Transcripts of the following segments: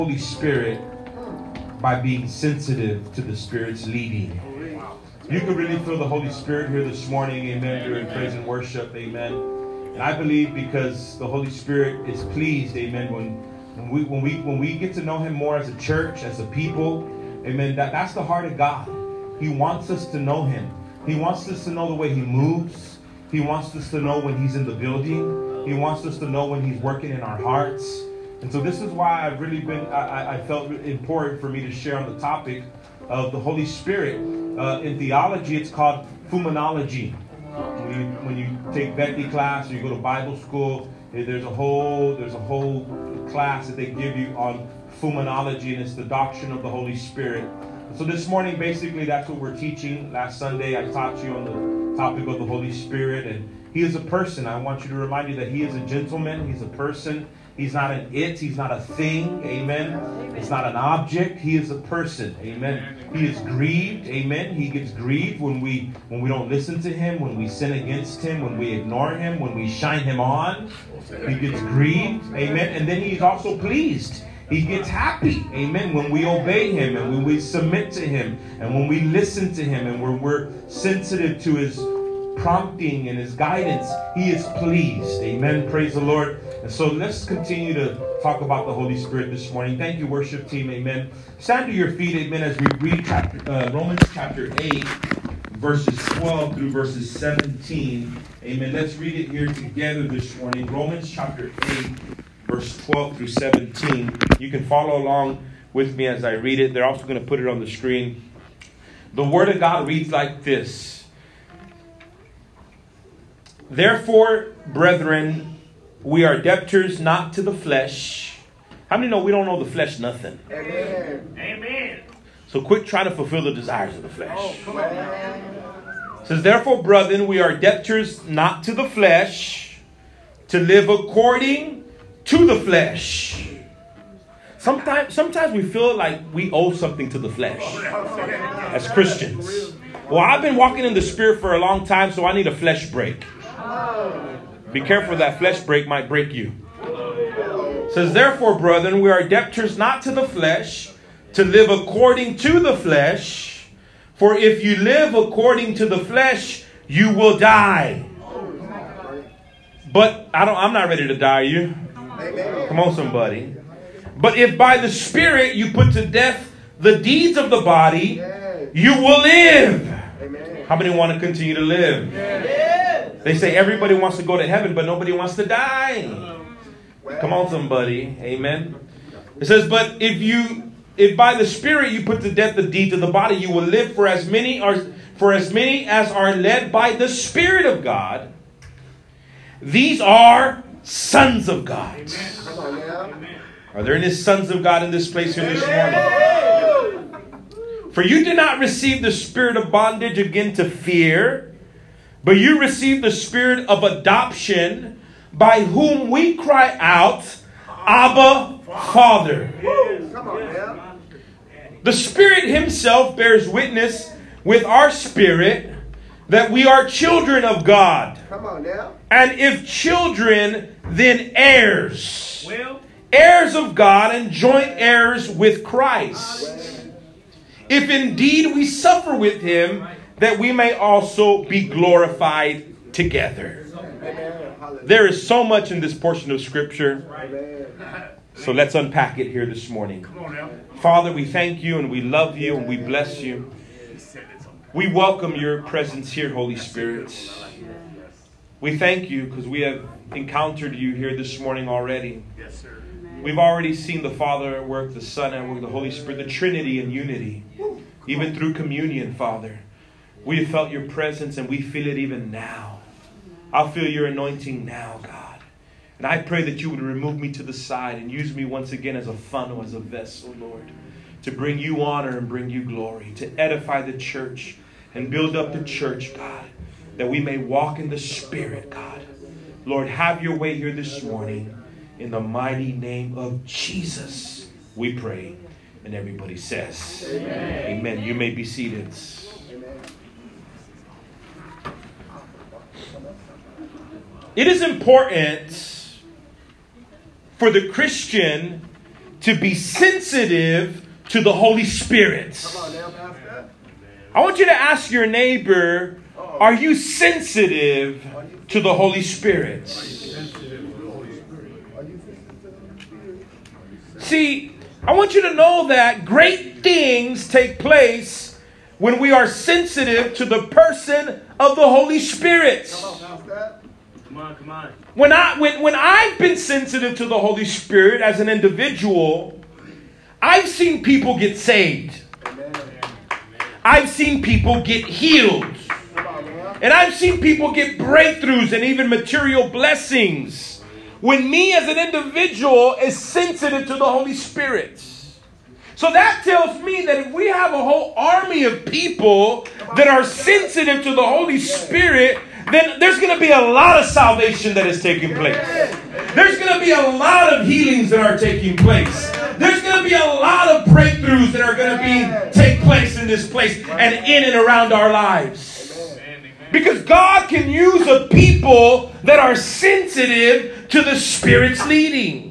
Holy Spirit by being sensitive to the Spirit's leading. You can really feel the Holy Spirit here this morning, amen, during praise and worship, amen. And I believe because the Holy Spirit is pleased, amen, when we get to know Him more as a church, as a people, amen, that's the heart of God. He wants us to know Him. He wants us to know the way He moves. He wants us to know when He's in the building. He wants us to know when He's working in our hearts. And so this is why I've really been, I felt it important for me to share on the topic of the Holy Spirit. In theology, it's called pneumonology. When you take Becky class or you go to Bible school, there's a whole class that they give you on pneumonology, and it's the doctrine of the Holy Spirit. So this morning, basically, that's what we're teaching. Last Sunday, I taught you on the topic of the Holy Spirit, and He is a person. I want you to remind you that He is a gentleman. He's a person. He's not an it. He's not a thing. Amen. It's not an object. He is a person. Amen. He is grieved. Amen. He gets grieved when we don't listen to Him, when we sin against Him, when we ignore Him, when we shine Him on. He gets grieved. Amen. And then He's also pleased. He gets happy, amen, when we obey Him and when we submit to Him and when we listen to Him and when we're sensitive to His prompting and His guidance. He is pleased, amen. Praise the Lord. And so let's continue to talk about the Holy Spirit this morning. Thank you, worship team, amen. Stand to your feet, amen, as we read Romans chapter 8, verses 12 through verses 17. Amen. Let's read it here together this morning. Romans chapter 8. Verse 12 through 17. You can follow along with me as I read it. They're also going to put it on the screen. The Word of God reads like this. Therefore, brethren, we are debtors not to the flesh. How many know we don't know the flesh nothing? Amen. Amen. So quit trying to fulfill the desires of the flesh. Oh, come on. It says, therefore, brethren, we are debtors not to the flesh, to live according to the flesh. Sometimes we feel like we owe something to the flesh as Christians. Well, I've been walking in the Spirit for a long time, so I need a flesh break. Be careful, that flesh break might break you. It says, therefore, brethren, we are debtors not to the flesh, to live according to the flesh. For if you live according to the flesh, you will die. But I'm not ready to die, are you? Come on, somebody. But if by the Spirit you put to death the deeds of the body, you will live. How many want to continue to live? They say everybody wants to go to heaven, but nobody wants to die. Come on, somebody. Amen. It says, but if by the Spirit you put to death the deeds of the body, you will live. For as many as are led by the Spirit of God, these are sons of God. Are there any sons of God in this place here this morning? For you did not receive the spirit of bondage again to fear, but you received the spirit of adoption, by whom we cry out, Abba, Father. The Spirit Himself bears witness with our spirit that we are children of God. Come on now. And if children, then heirs. Heirs of God and joint heirs with Christ. If indeed we suffer with Him, that we may also be glorified together. There is so much in this portion of Scripture. So let's unpack it here this morning. Father, we thank You and we love You and we bless You. We welcome Your presence here, Holy Spirit. We thank You because we have encountered You here this morning already. Yes, sir. We've already seen the Father at work, the Son at work, the Holy Spirit, the Trinity in unity. Even through communion, Father. We have felt Your presence and we feel it even now. I'll feel Your anointing now, God. And I pray that You would remove me to the side and use me once again as a funnel, as a vessel, Lord, to bring You honor and bring You glory, to edify the church and build up the church, God, that we may walk in the Spirit, God. Lord, have Your way here this morning. In the mighty name of Jesus, we pray. And everybody says, Amen. Amen. You may be seated. It is important for the Christian to be sensitive to the Holy Spirit. I want you to ask your neighbor, are you sensitive to the Holy Spirit? See, I want you to know that great things take place when we are sensitive to the person of the Holy Spirit. Come on. When I've been sensitive to the Holy Spirit as an individual, I've seen people get saved. I've seen people get healed. And I've seen people get breakthroughs and even material blessings when me as an individual is sensitive to the Holy Spirit. So that tells me that if we have a whole army of people that are sensitive to the Holy Spirit, then there's going to be a lot of salvation that is taking place. There's going to be a lot of healings that are taking place. There's going to be a lot of breakthroughs that are going to take place in this place and in and around our lives. Because God can use a people that are sensitive to the Spirit's leading.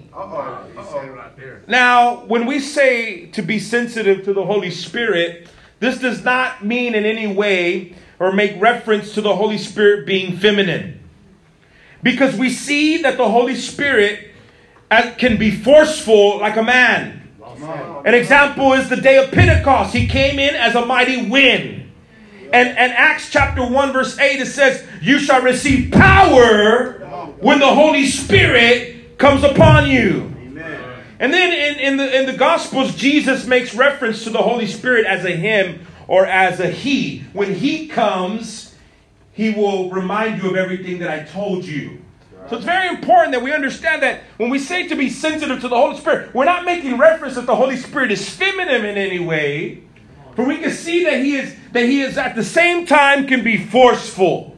Now, when we say to be sensitive to the Holy Spirit, this does not mean in any way or make reference to the Holy Spirit being feminine. Because we see that the Holy Spirit can be forceful like a man. An example is the day of Pentecost. He came in as a mighty wind. And Acts chapter 1 verse 8, it says, you shall receive power when the Holy Spirit comes upon you. Amen. And then in the Gospels, Jesus makes reference to the Holy Spirit as a him or as a he. When he comes, he will remind you of everything that I told you. So it's very important that we understand that when we say to be sensitive to the Holy Spirit, we're not making reference that the Holy Spirit is feminine in any way. For we can see that he is at the same time can be forceful.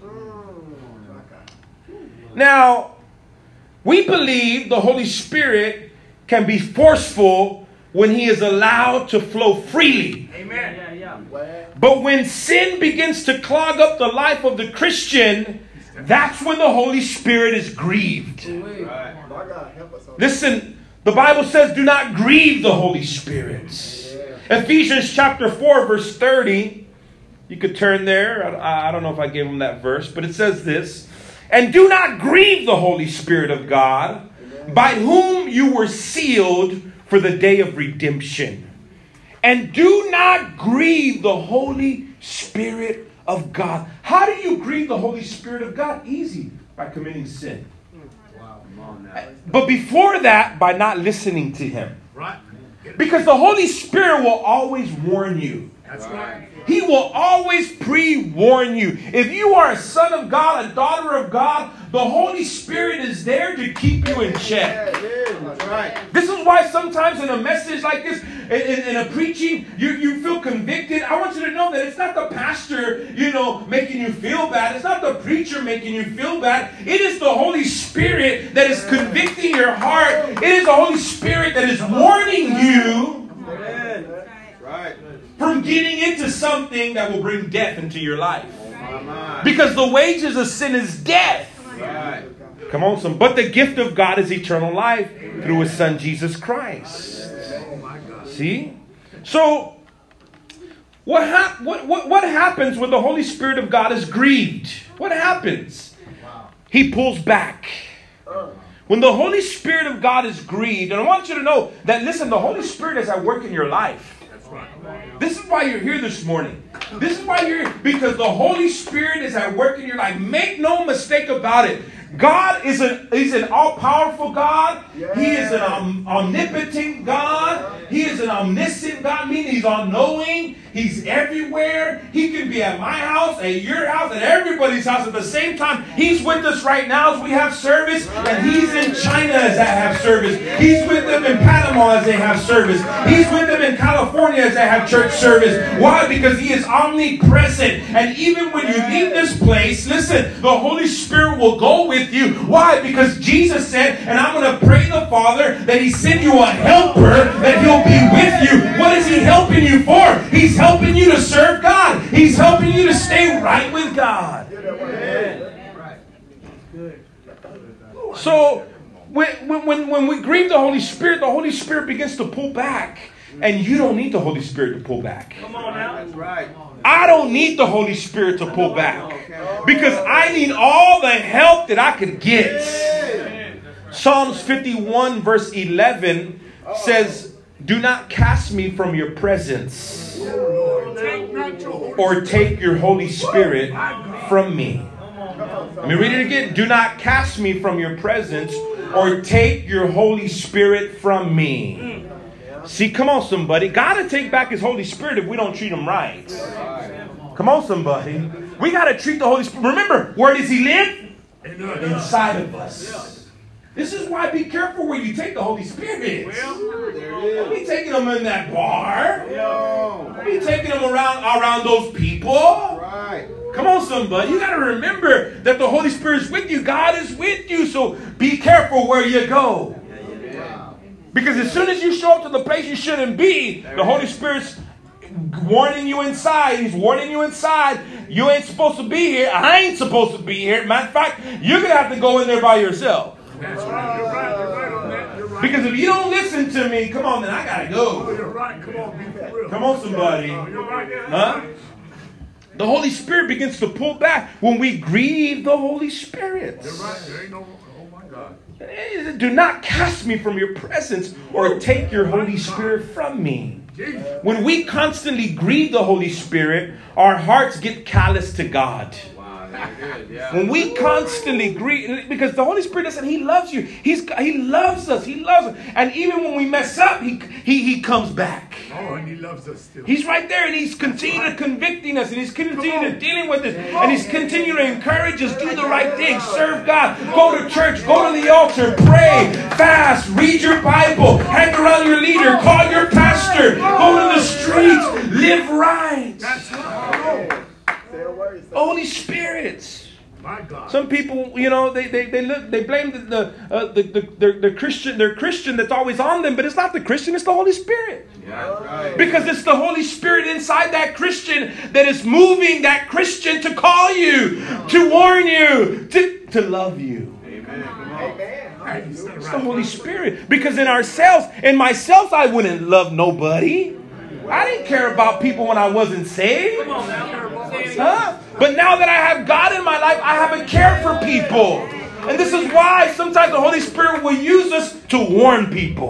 Now, we believe the Holy Spirit can be forceful when he is allowed to flow freely. Amen. But when sin begins to clog up the life of the Christian, that's when the Holy Spirit is grieved. Listen, the Bible says, do not grieve the Holy Spirit. Ephesians chapter 4 verse 30. You could turn there. I don't know if I gave him that verse, but it says this. And do not grieve the Holy Spirit of God, by whom you were sealed for the day of redemption. And do not grieve the Holy Spirit of God. How do you grieve the Holy Spirit of God? Easy. By committing sin. But before that, by not listening to him. Right. Because the Holy Spirit will always warn you. That's right. He will always pre-warn you. If you are a son of God, a daughter of God, the Holy Spirit is there to keep you in check. That's right. This is why sometimes in a message like this, in a preaching, you feel convicted. I want you to know that it's not the pastor, making you feel bad. It's not the preacher making you feel bad. It is the Holy Spirit that is convicting your heart. It is the Holy Spirit that is warning you from getting into something that will bring death into your life. Because the wages of sin is death. Come on, son. But the gift of God is eternal life through his son Jesus Christ. See? So, what happens when the Holy Spirit of God is grieved? What happens? He pulls back. When the Holy Spirit of God is grieved, and I want you to know that, listen, the Holy Spirit is at work in your life. This is why you're here this morning. This is why you're here, because the Holy Spirit is at work in your life. Make no mistake about it. God is an all-powerful God. He is an omnipotent God. He is an omniscient God, meaning he's all-knowing. He's everywhere. He can be at my house, at your house, at everybody's house at the same time. He's with us right now as we have service, and he's in China as I have service. He's with them in Panama as they have service. He's with them in California as they have church service. Why? Because he is omnipresent. And even when you leave this place, listen, the Holy Spirit will go with you. Why? Because Jesus said, and I'm going to pray the Father that he send you a helper, that he'll be with you. What is he helping you for? He's helping you to serve God. He's helping you to stay right with God. So when we grieve the Holy Spirit begins to pull back. And you don't need the Holy Spirit to pull back. Come on now. That's right. I don't need the Holy Spirit to pull back. Because I need all the help that I can get. Psalms 51 verse 11 says, do not cast me from your presence or take your Holy Spirit from me. Let me read it again. Do not cast me from your presence or take your Holy Spirit from me. See, come on, somebody. God to take back His Holy Spirit if we don't treat Him right. Come on, somebody. We got to treat the Holy Spirit. Remember, where does He live? Inside of us. This is why be careful where you take the Holy Spirit. Don't be taking Him in that bar. Don't be taking Him around those people. Come on, somebody. You got to remember that the Holy Spirit is with you. God is with you. So be careful where you go. Because as soon as you show up to the place you shouldn't be, the Holy Spirit's warning you inside. He's warning you inside. You ain't supposed to be here. I ain't supposed to be here. Matter of fact, you're going to have to go in there by yourself. That's right. You're right on that. You're right. Because if you don't listen to me, come on, then I got to go. You're right. Come on, be for real. Come on, somebody. You're right. Huh? The Holy Spirit begins to pull back when we grieve the Holy Spirit. You're right. There ain't no... Oh, my God. Do not cast me from your presence or take your Holy Spirit from me. When we constantly grieve the Holy Spirit, our hearts get callous to God. When we constantly grieve, because the Holy Spirit doesn't, He loves you. He loves us. He loves us. And even when we mess up, He comes back. Oh, and He loves us still. He's right there, and He's continuing to convicting us, and He's continuing to dealing with us, and He's continuing to encourage us, do the right thing, serve God, go to church, go to the altar, pray, fast, read your Bible, hang around your leader, call your pastor, go to the streets, live right. That's right. Holy Spirit. My God. Some people, you know, they blame the Christian. They're Christian that's always on them, but it's not the Christian. It's the Holy Spirit. Because it's the Holy Spirit inside that Christian that is moving that Christian to call you, to warn you, to love you. Amen. It's the Holy Spirit. Because in myself, I wouldn't love nobody. I didn't care about people when I wasn't saved. Huh? But now that I have God in my life, I have a care for people. And this is why sometimes the Holy Spirit will use us to warn people.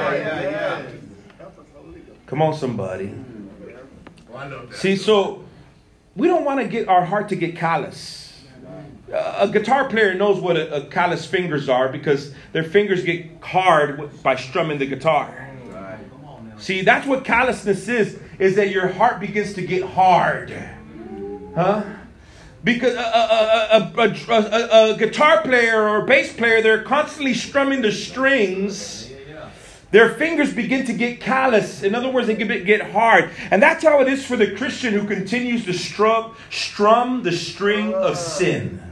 Come on, somebody. See, so we don't want to get our heart to get callous. A guitar player knows what a callous fingers are because their fingers get hard by strumming the guitar. See, that's what callousness is that your heart begins to get hard. Huh? Because a guitar player or a bass player, they're constantly strumming the strings. Their fingers begin to get callous. In other words, they can get hard. And that's how it is for the Christian who continues to strum the string of sin.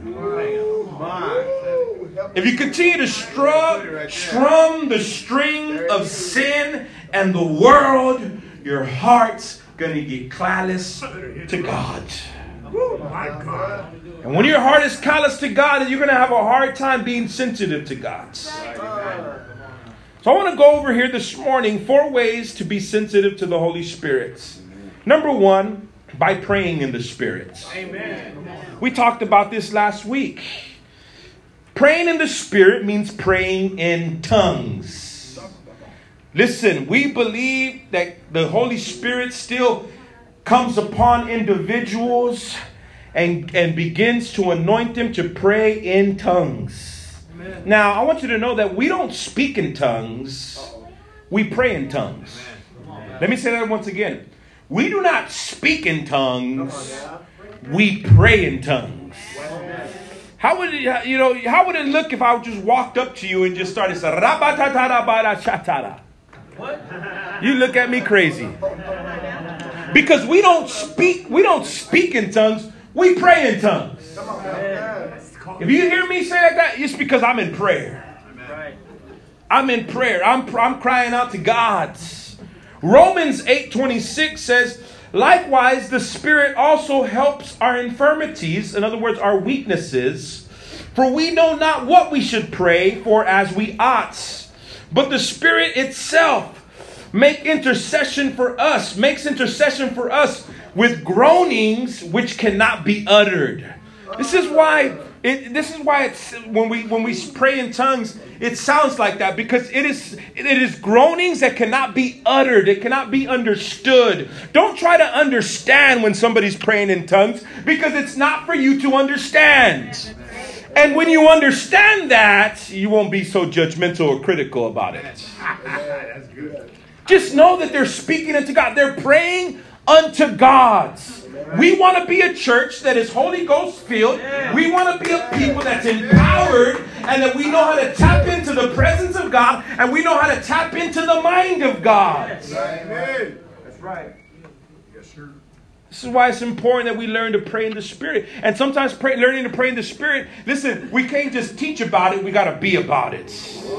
If you continue to strum the string of sin and the world, your heart's going to get callous to God. My God. And when your heart is callous to God, you're going to have a hard time being sensitive to God. So I want to go over here this morning 4 ways to be sensitive to the Holy Spirit. Number 1, by praying in the Spirit. Amen. We talked about this last week. Praying in the Spirit means praying in tongues. Listen, we believe that the Holy Spirit still comes upon individuals and begins to anoint them to pray in tongues. Amen. Now, I want you to know that we don't speak in tongues. We pray in tongues. Amen. Let me say that once again. We do not speak in tongues. We pray in tongues. How would it look if I just walked up to you and just started saying, what? You look at me crazy. Because we don't speak in tongues, we pray in tongues. If you hear me say like that, it's because I'm in prayer. I'm in prayer. I'm crying out to God. Romans 8:26 says, likewise, the Spirit also helps our infirmities, in other words, our weaknesses. For we know not what we should pray for as we ought, but the Spirit itself makes intercession for us with groanings which cannot be uttered. This is why it's when we pray in tongues, it sounds like that, because it is groanings that cannot be uttered. It cannot be understood. Don't try to understand when somebody's praying in tongues, because it's not for you to understand. And when you understand that, you won't be so judgmental or critical about it. That's good. Just know that they're speaking unto God. They're praying unto God. We want to be a church that is Holy Ghost filled. We want to be a people that's empowered, and that we know how to tap into the presence of God, and we know how to tap into the mind of God. Amen. That's right. Yes, sir. This is why it's important that we learn to pray in the Spirit. And sometimes learning to pray in the Spirit, listen, we can't just teach about it. We got to be about it.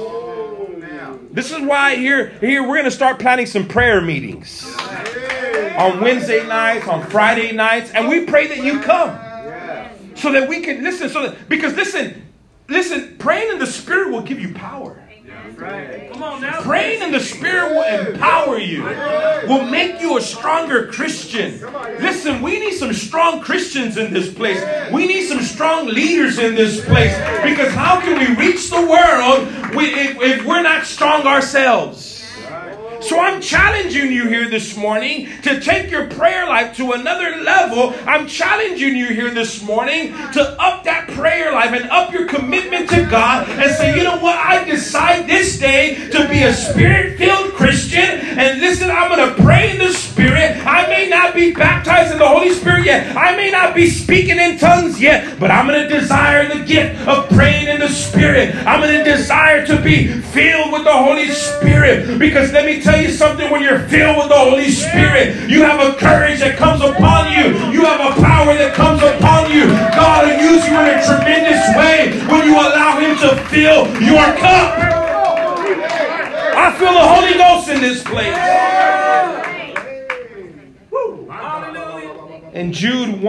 This is why here we're going to start planning some prayer meetings on Wednesday nights, on Friday nights, and we pray that you come so that we can listen. Because listen, praying in the Spirit will give you power. Come on now. Praying in the Spirit will empower you, will make you a stronger Christian. Listen, we need some strong Christians in this place. We need some strong leaders in this place. Because how can we reach the world if we're not strong ourselves? So I'm challenging you here this morning to take your prayer life to another level. I'm challenging you here this morning to up that prayer life and up your commitment to God and say, you know what? I decide this day to be a Spirit-filled Christian. And listen, I'm going to pray in the Spirit. I may not be baptized in the Holy Spirit yet. I may not be speaking in tongues yet. But I'm going to desire the gift of praying in the Spirit. I'm going to desire to be filled with the Holy Spirit. Because let me tell you something, when you're filled with the Holy Spirit, you have a courage that comes upon you. You have a power that comes upon you. God will use you in a tremendous way when you allow Him to fill your cup. I feel the Holy Ghost in this place. In Jude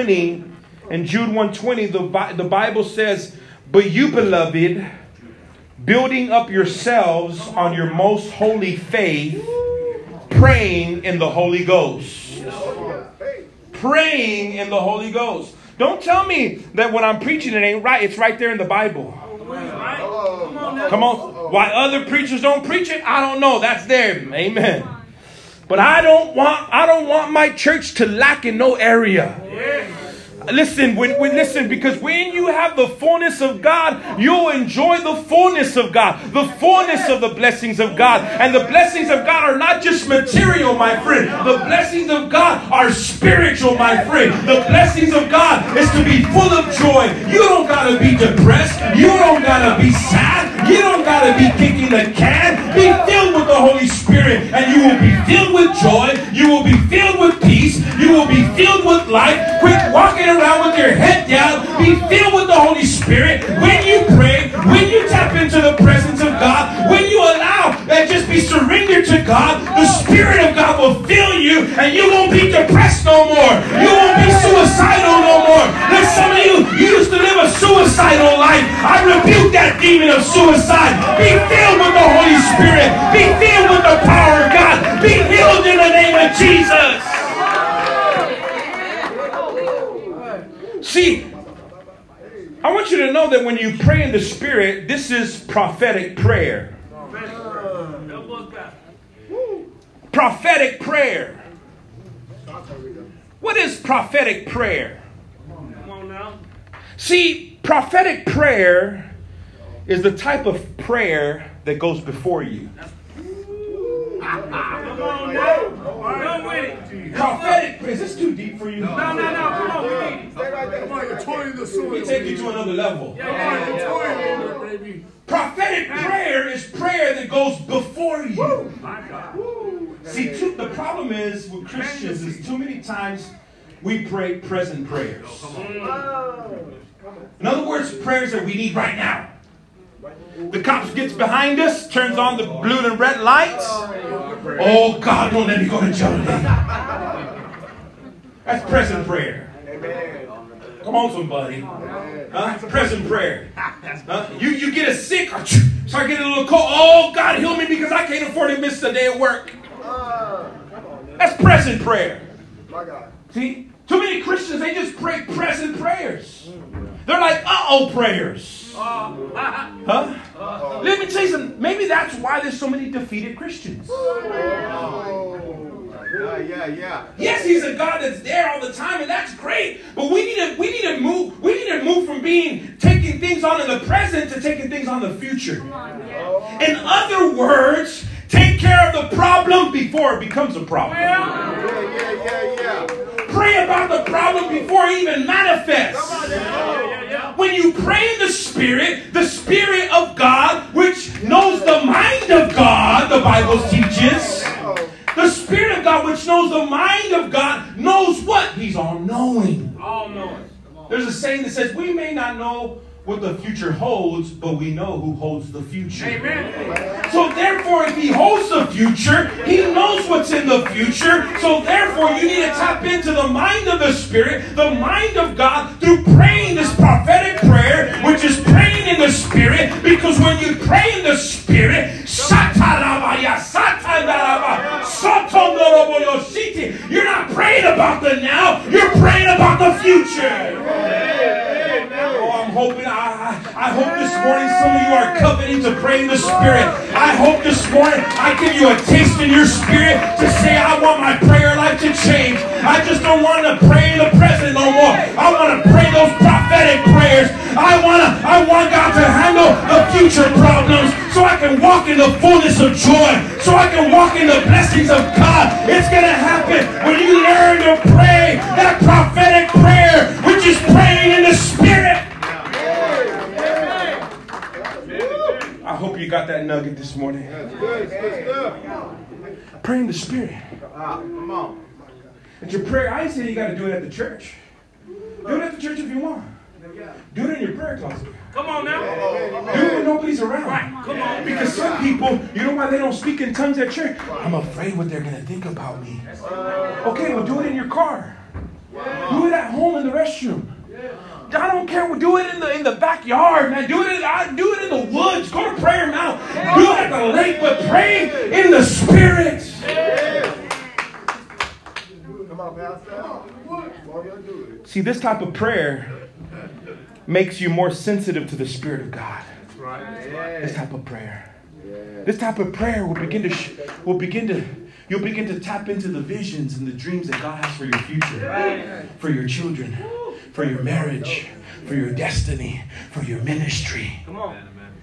1:20, the Bible says, "But you, beloved, building up yourselves on your most holy faith, praying in the Holy Ghost." Praying in the Holy Ghost. Don't tell me that when I'm preaching it ain't right. It's right there in the Bible. Come on. Why other preachers don't preach it, I don't know. That's there. Amen. But I don't want my church to lack in no area. Listen, because when you have the fullness of God, you'll enjoy the fullness of God, the fullness of the blessings of God. And the blessings of God are not just material, my friend. The blessings of God are spiritual, my friend. The blessings of God is to be full of joy. You don't got to be depressed. You don't got to be sad. You don't got to be kicking the can. Be filled with the Holy Spirit, and you will be filled with joy. You will be filled with peace. You will be filled with life. Quit walking around with your head down. Be filled with the Holy Spirit. When you pray, when you tap into the presence of God, when you allow and just be surrendered to God, the Spirit of God will fill you, and you won't be depressed no more. You won't be suicidal no more. There's some of you used to live a suicidal life. I rebuke that demon of suicide. Be filled with the Holy Spirit. Be filled with the power of God. Be healed in the name of Jesus. See, I want you to know that when you pray in the Spirit, this is prophetic prayer. Prophetic prayer. What is prophetic prayer? Come on now. See, prophetic prayer is the type of prayer that goes before you. Come on now. Go with it. Prophetic prayer. Is this too deep for you? No. Come on, we need it. Stay right there. Come on, you're toiling the Let soil. me take you to another level. Come on, you're toiling, baby. Prophetic prayer is prayer that goes before you. My God. See, the problem is with Christians is too many times we pray present prayers. In other words, prayers that we need right now. The cops gets behind us, turns on the blue and red lights. Oh God, don't let me go to jail today. That's present prayer. Come on, somebody. Present prayer. You get a sick, start getting a little cold. Oh, God, heal me because I can't afford to miss a day of work. That's present prayer. See, too many Christians, they just pray present prayers. They're like, uh-oh prayers. Huh? Let me tell you something. Maybe that's why there's so many defeated Christians. Yes, he's a God that's there all the time, and that's great. But we need to move. We need to move from taking things on in the present to taking things on the future. In other words, take care of the problem before it becomes a problem. Pray about the problem before it even manifests. When you pray in the Spirit of God, which knows the mind of God, the Bible teaches. The Spirit of God, which knows the mind of God, knows what? He's all-knowing. All-knowing. There's a saying that says, we may not know what the future holds, but we know who holds the future. Amen. So therefore, if he holds the future, he knows what's in the future. So therefore, you need to tap into the mind of the Spirit, the mind of God, through praying this prophetic prayer, which is praying in the Spirit, because when you pray in the Spirit, you're not praying about the now, you're praying about the future. Oh, I hope this morning some of you are coveting to pray in the Spirit. I hope this morning I give you a taste in your spirit to say, I want my prayer life to change. I just don't want to pray in the present no more. I want to pray those prophetic prayers. I want God to handle the future problems so I can walk in the fullness of joy, so I can walk in the blessings of God. It's going to happen when you learn to pray that prophetic prayer, which is praying in the Spirit. I hope you got that nugget this morning. Pray in the Spirit. Come on. It's your prayer. I ain't saying you got to do it at the church. Do it at the church if you want. Do it in your prayer closet. Come on now. Do it when nobody's around. Right. Come on. Because some people, you know why they don't speak in tongues at church? I'm afraid what they're going to think about me. Okay, well, do it in your car. Do it at home in the restroom. I don't care. Do it in the backyard, man. Do it in the woods. Go to Prayer Mountain. Do it at the lake, but pray in the Spirit. Come on, Pastor. See, this type of prayer makes you more sensitive to the Spirit of God. This type of prayer. This type of prayer will begin to you'll begin to tap into the visions and the dreams that God has for your future, for your children, for your marriage, for your destiny, for your ministry. Come on.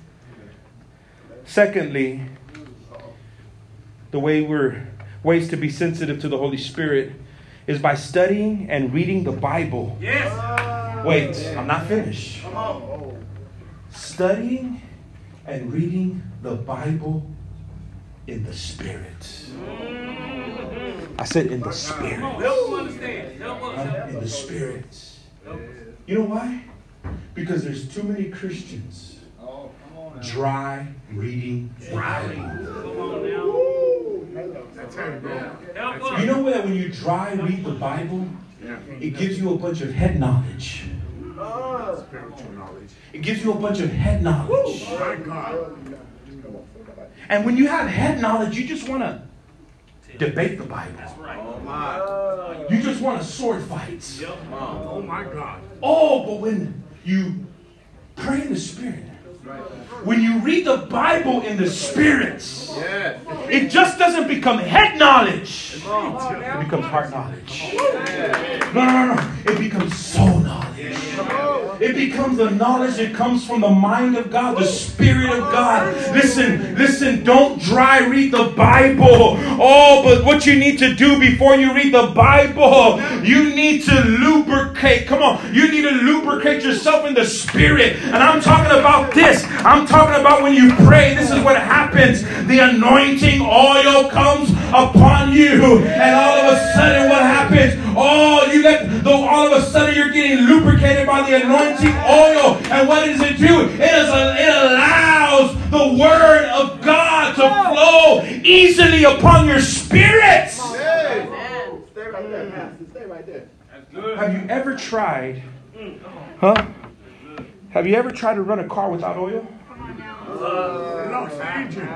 Secondly, the ways to be sensitive to the Holy Spirit is by studying and reading the Bible. Yes. Wait, I'm not finished. Come on. Studying and reading the Bible in the Spirit. I said in the Spirit. Help us understand. Help us. In the Spirit. You know why? Because there's too many Christians dry reading the Bible. Come on now. Help us. You know that when you dry read the Bible, it gives you a bunch of head knowledge. Spiritual knowledge. It gives you a bunch of head knowledge. My God. And when you have head knowledge, you just want to debate the Bible. Right. You just want to sword fight. Oh my God. Oh, but when you pray in the Spirit, when you read the Bible in the Spirit, it just doesn't become head knowledge. It becomes heart knowledge. No. It becomes soul knowledge. It becomes the knowledge that comes from the mind of God, the Spirit of God. Listen, don't dry read the Bible. Oh, but what you need to do before you read the Bible, you need to lubricate. Come on, you need to lubricate yourself in the Spirit. And I'm talking about this. I'm talking about when you pray, this is what happens. The anointing oil comes upon you. And all of a sudden, what happens? All of a sudden you're getting lubricated by the anointing oil. And what does it do? It allows the word of God to flow easily upon your spirit. Stay right there, Pastor. Stay right there. Have you ever tried Huh? Have you ever tried to run a car without oil? It lost the engine.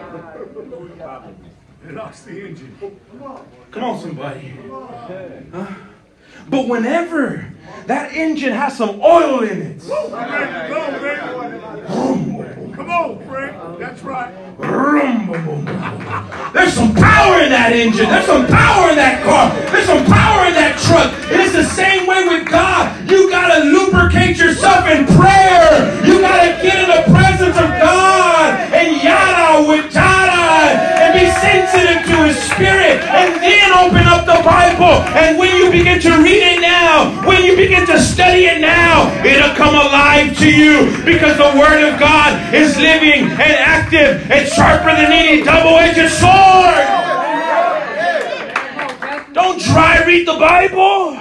It lost the engine. Come on, somebody. Huh? But whenever that engine has some oil in it, Come on, Frank. That's right. there's some power in that engine. There's some power in that car. There's some power in that truck. It is the same way with God. You got to lubricate yourself in prayer. You got to get in the presence of God and yada with yada and be sensitive to His Spirit, and then open up the Bible. And when you begin to read it now, when you begin to study it now, it'll come alive to you, because the Word of God is living and active and sharper than any double-edged sword. Don't dry read the Bible.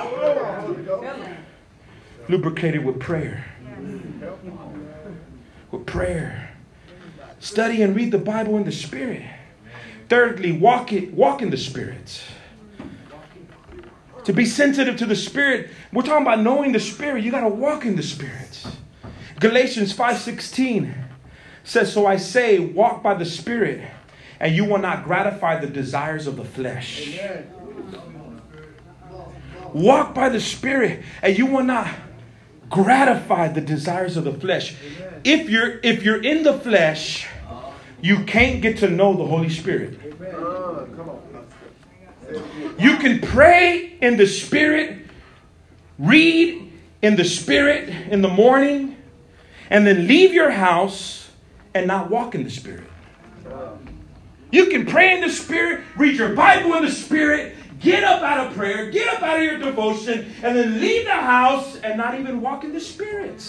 Lubricate it with prayer. With prayer. Study and read the Bible in the Spirit. Thirdly, walk in the Spirit. To be sensitive to the Spirit, we're talking about knowing the Spirit. You got to walk in the Spirit. Galatians 5:16 says, "So I say, walk by the Spirit, and you will not gratify the desires of the flesh." Walk by the Spirit, and you will not gratify the desires of the flesh. If you're in the flesh, you can't get to know the Holy Spirit. You can pray in the Spirit, read in the Spirit in the morning, and then leave your house and not walk in the Spirit. You can pray in the Spirit, read your Bible in the Spirit, get up out of prayer, get up out of your devotion, and then leave the house and not even walk in the Spirit.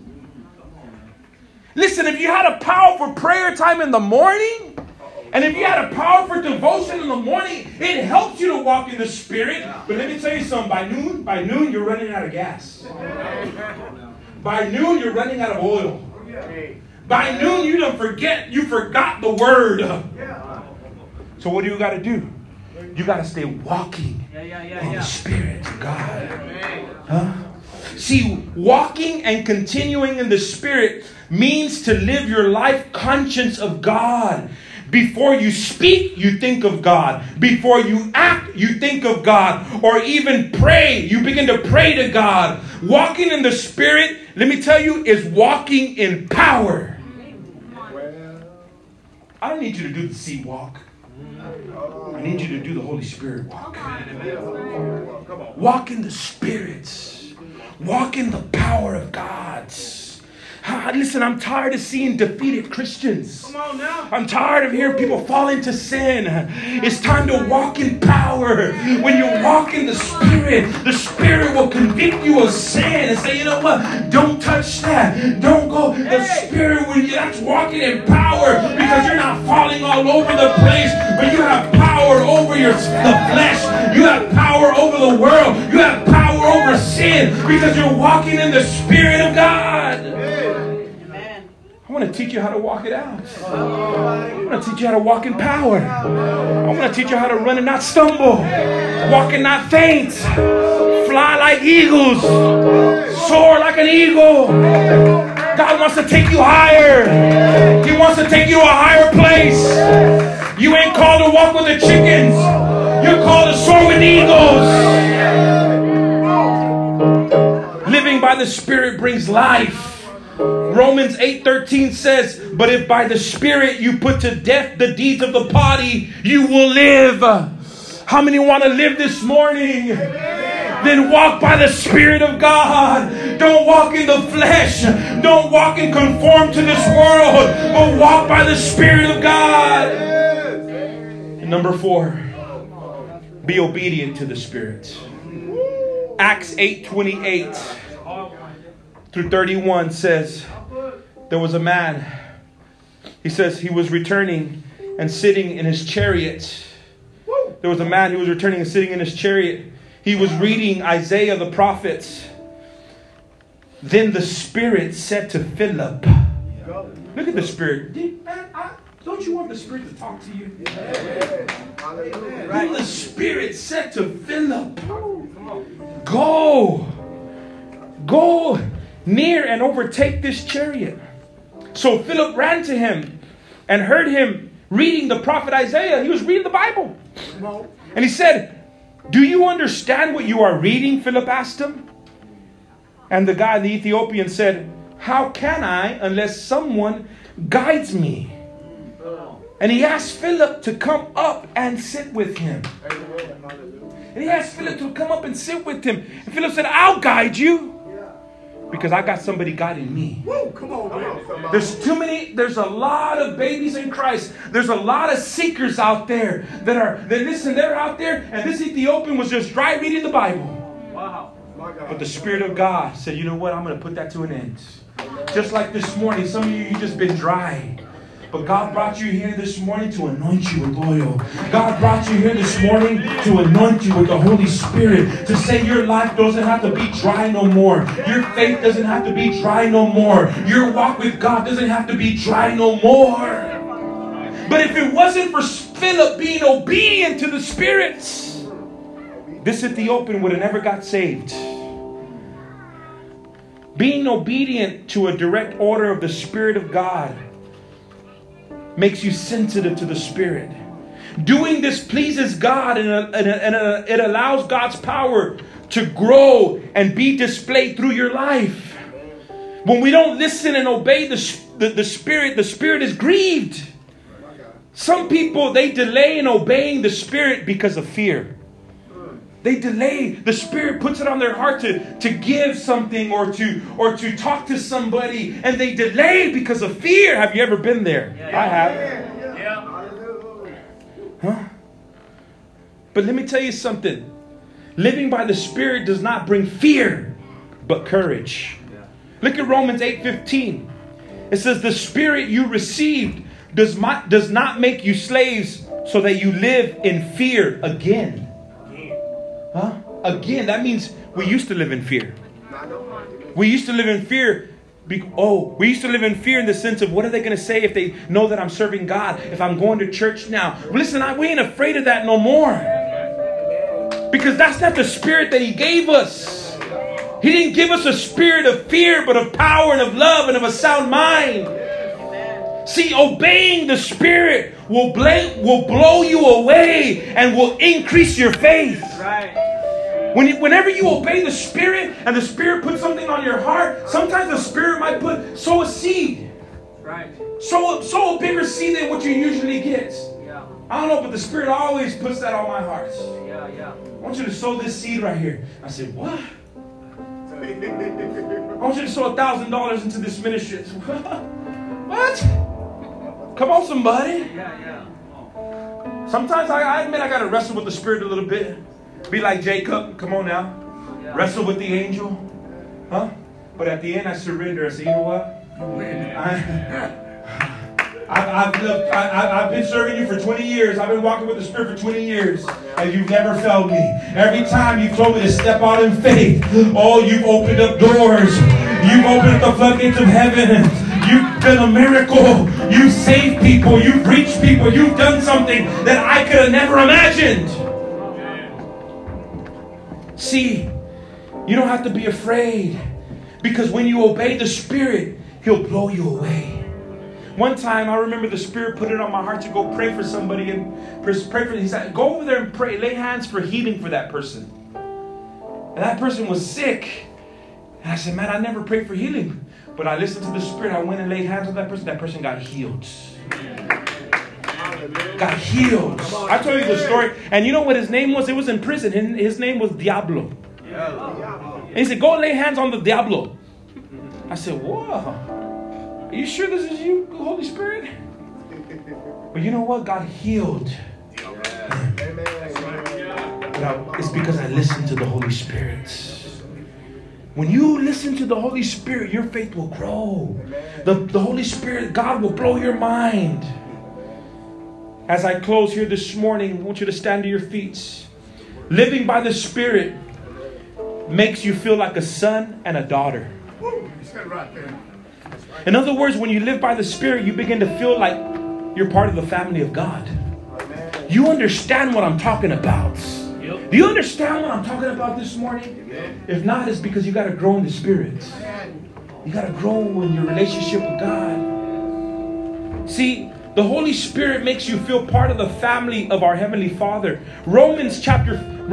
Listen, if you had a powerful prayer time in the morning, and if you had a powerful devotion in the morning, it helps you to walk in the Spirit. But let me tell you something. By noon, you're running out of gas. By noon, you're running out of oil. By noon, you forgot the Word. So what do you got to do? You got to stay walking in the Spirit of God. Huh? See, walking and continuing in the Spirit means to live your life conscious of God. Before you speak, you think of God. Before you act, you think of God. Or even pray, you begin to pray to God. Walking in the Spirit, let me tell you, is walking in power. I don't need you to do the sea walk. I need you to do the Holy Spirit walk. Walk in the Spirit. Walk in the power of God. Listen, I'm tired of seeing defeated Christians. Come on now. I'm tired of hearing people fall into sin. It's time to walk in power. When you walk in the Spirit will convict you of sin and say, you know what? Don't touch that. Don't go. The Spirit, that's walking in power, because you're not falling all over the place, but you have power over the flesh. You have power over the world. You have power over sin, because you're walking in the Spirit of God. I want to teach you how to walk it out. I want to teach you how to walk in power. I want to teach you how to run and not stumble. Walk and not faint. Fly like eagles. Soar like an eagle. God wants to take you higher. He wants to take you to a higher place. You ain't called to walk with the chickens. You're called to soar with eagles. Living by the Spirit brings life. Romans 8:13 says, but if by the Spirit you put to death the deeds of the body, you will live. How many want to live this morning? Then walk by the Spirit of God. Don't walk in the flesh. Don't walk and conform to this world, but walk by the Spirit of God. And number 4, be obedient to the Spirit. Acts 8:28 through 31 says, there was a man, he says he was returning and sitting in his chariot. There was a man who was returning and sitting in his chariot. He was reading Isaiah the prophet. Then the Spirit said to Philip, look at the Spirit. Don't you want the Spirit to talk to you? Then the Spirit said to Philip, go go near and overtake this chariot. So Philip ran to him and heard him reading the prophet Isaiah. He was reading the Bible. And he said, do you understand what you are reading? Philip asked him. And the guy, the Ethiopian, said, how can I unless someone guides me? And he asked Philip to come up and sit with him. And he asked Philip to come up and sit with him. And Philip said, I'll guide you. Because I got somebody guiding me. Woo, come on, man. There's a lot of babies in Christ. There's a lot of seekers out there they're out there, and this Ethiopian was just dry reading the Bible. Wow. But the Spirit of God said, you know what? I'm going to put that to an end. Just like this morning, some of you just been dry. But God brought you here this morning to anoint you with oil. God brought you here this morning to anoint you with the Holy Spirit. To say your life doesn't have to be dry no more. Your faith doesn't have to be dry no more. Your walk with God doesn't have to be dry no more. But if it wasn't for Philip being obedient to the Spirit, this Ethiopian would have never got saved. Being obedient to a direct order of the Spirit of God makes you sensitive to the Spirit. Doing this pleases God, and it allows God's power to grow and be displayed through your life. When we don't listen and obey the Spirit is grieved. Some people, they delay in obeying the Spirit because of fear. They delay. The Spirit puts it on their heart to give something or to talk to somebody, and they delay because of fear. Have you ever been there? Yeah. I have. Yeah. Huh? But let me tell you something. Living by the Spirit does not bring fear, but courage. Yeah. Look at Romans 8:15. It says, the Spirit you received does not make you slaves so that you live in fear again. Huh? Again, that means we used to live in fear. We used to live in fear. We used to live in fear in the sense of, what are they going to say if they know that I'm serving God? If I'm going to church now? Listen, we ain't afraid of that no more. Because that's not the Spirit that He gave us. He didn't give us a spirit of fear, but of power and of love and of a sound mind. See, obeying the Spirit will blow you away and will increase your faith. Right. Whenever you obey the Spirit and the Spirit puts something on your heart, sometimes the Spirit might sow a seed. Right. Sow a bigger seed than what you usually get. Yeah. I don't know, but the Spirit always puts that on my heart. Yeah. I want you to sow this seed right here. I said, what? I want you to sow $1,000 into this ministry. What? Come on, somebody. Yeah. Sometimes I admit I got to wrestle with the Spirit a little bit. Be like Jacob. Come on now. Yeah. Wrestle with the angel. Huh? But at the end, I surrender. I say, you know what? I've been serving you for 20 years. I've been walking with the Spirit for 20 years. And you've never failed me. Every time you've told me to step out in faith, you've opened up doors. You've opened up the floodgates of heaven. You've done a miracle. You've saved people. You've reached people. You've done something that I could have never imagined. See, you don't have to be afraid. Because when you obey the Spirit, He'll blow you away. One time, I remember the Spirit put it on my heart to go pray for somebody. And pray for. He said, go over there and pray. Lay hands for healing for that person. And that person was sick. And I said, man, I never prayed for healing. But I listened to the Spirit. I went and laid hands on that person. That person got healed. Got healed. I told you the story. And you know what his name was? It was in prison. His name was Diablo. And he said, go lay hands on the Diablo. I said, whoa. Are you sure this is you, Holy Spirit? But you know what? God healed. It's because I listened to the Holy Spirit. When you listen to the Holy Spirit, your faith will grow. The Holy Spirit, God will blow your mind. As I close here this morning, I want you to stand to your feet. Living by the Spirit makes you feel like a son and a daughter. You said right there. In other words, when you live by the Spirit, you begin to feel like you're part of the family of God. You understand what I'm talking about. Do you understand what I'm talking about this morning? If not, it's because you got to grow in the Spirit. You got to grow in your relationship with God. See, the Holy Spirit makes you feel part of the family of our Heavenly Father. Romans chapter 8,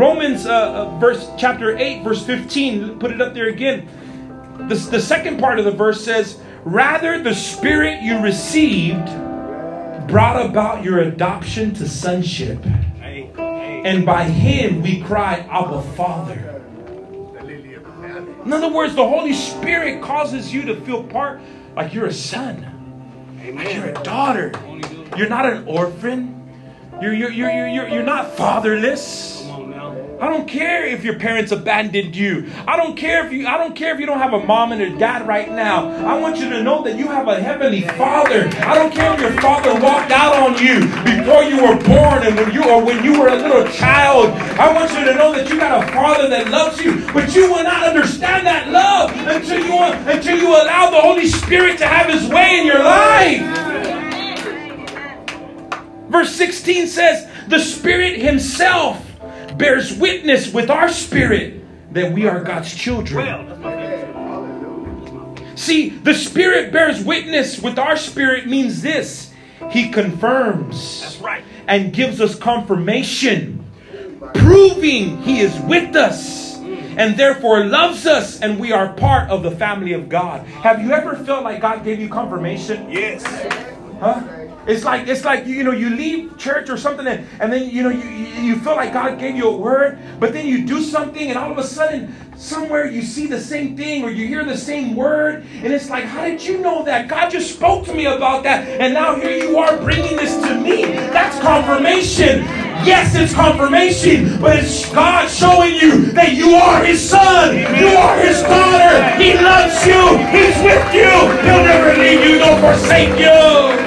verse 15. Put it up there again. The second part of the verse says, rather the Spirit you received brought about your adoption to sonship. And by Him we cry, Abba, Father. In other words, the Holy Spirit causes you to feel part like you're a son. Like you're a daughter. You're not an orphan. You're not fatherless. I don't care if your parents abandoned you. I don't care if you don't have a mom and a dad right now. I want you to know that you have a Heavenly Father. I don't care if your father walked out on you before you were born and when you were a little child. I want you to know that you got a Father that loves you, but you will not understand that love until you allow the Holy Spirit to have His way in your life. Verse 16 says, the Spirit Himself bears witness with our spirit that we are God's children. See, the Spirit bears witness with our spirit means this. He confirms and gives us confirmation, proving He is with us and therefore loves us, and we are part of the family of God. Have you ever felt like God gave you confirmation? Yes. Huh? It's like you leave church or something and then you feel like God gave you a word, but then you do something and all of a sudden somewhere you see the same thing or you hear the same word, and it's like, how did you know that? God just spoke to me about that, and now here you are bringing this to me. That's confirmation. Yes, it's confirmation, but it's God showing you that you are His son, you are His daughter. He loves you, He's with you, He'll never leave you nor forsake you.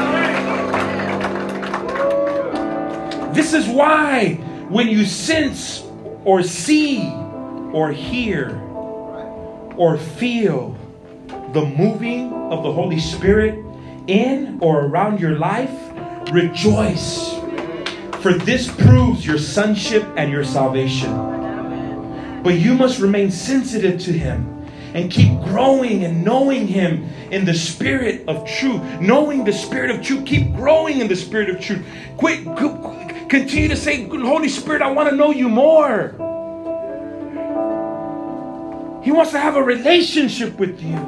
This is why when you sense or see or hear or feel the moving of the Holy Spirit in or around your life, rejoice. For this proves your sonship and your salvation. But you must remain sensitive to Him and keep growing and knowing Him in the Spirit of truth. Knowing the Spirit of truth. Keep growing in the Spirit of truth. Continue to say, Holy Spirit, I want to know you more. He wants to have a relationship with you.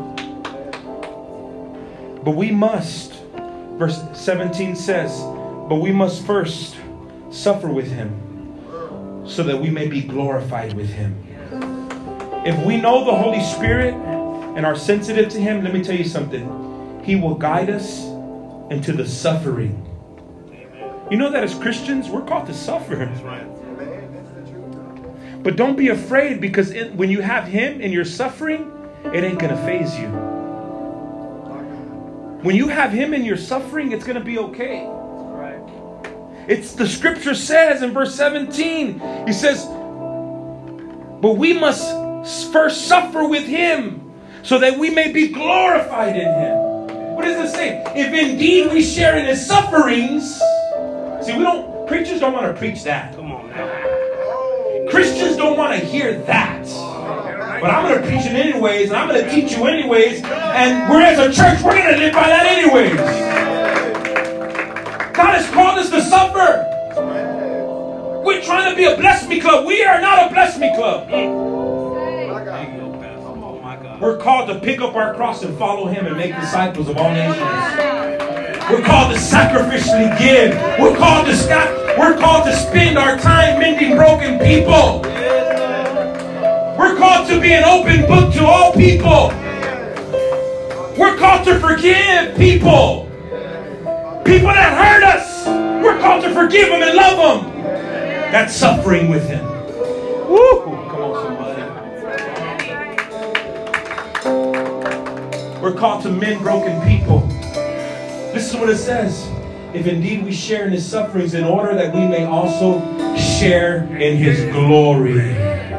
But we must, verse 17 says, but we must first suffer with Him so that we may be glorified with Him. If we know the Holy Spirit and are sensitive to Him, let me tell you something. He will guide us into the suffering. You know that as Christians, we're called to suffer. That's right. But don't be afraid, because when you have Him in your suffering, it ain't going to faze you. When you have Him in your suffering, it's going to be okay. Right. It's the scripture says in verse 17, He says, but we must first suffer with Him so that we may be glorified in Him. What does it say? If indeed we share in His sufferings. See, preachers don't want to preach that. Come on now. Christians don't want to hear that. But I'm going to preach it anyways, and I'm going to teach you anyways, and we're as a church, we're going to live by that anyways. God has called us to suffer. We're trying to be a bless me club. We are not a bless me club. We're called to pick up our cross and follow Him and make disciples of all nations. We're called to sacrificially give. We're called to spend our time mending broken people. We're called to be an open book to all people. We're called to forgive people. People that hurt us. We're called to forgive them and love them. That's suffering with Him. Woo! Come on, somebody. We're called to mend broken people. This is what it says. If indeed we share in His sufferings, in order that we may also share in His glory.